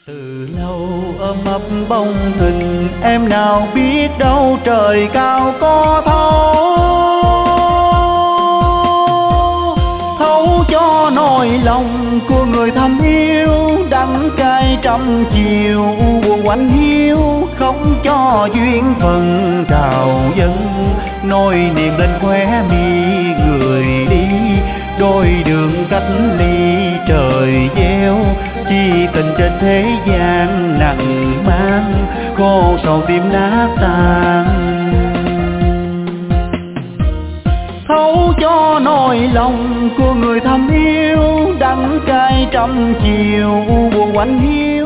Từ lâu ôm ấp bông tình, em nào biết đâu trời cao có thấu cho nỗi lòng của người thầm yêu. Đắng cay trăm chiều buồn quạnh hiu, không cho duyên phần trào dâng. Nỗi niềm lên khóe mi người đi, đôi đường cách ly trời gieo. Chi tình trên thế gian nặng mang, khô sầu tim nát tan. Thấu cho nỗi lòng của người thầm yêu, đắng cay trăm chiều buồn quạnh hiu,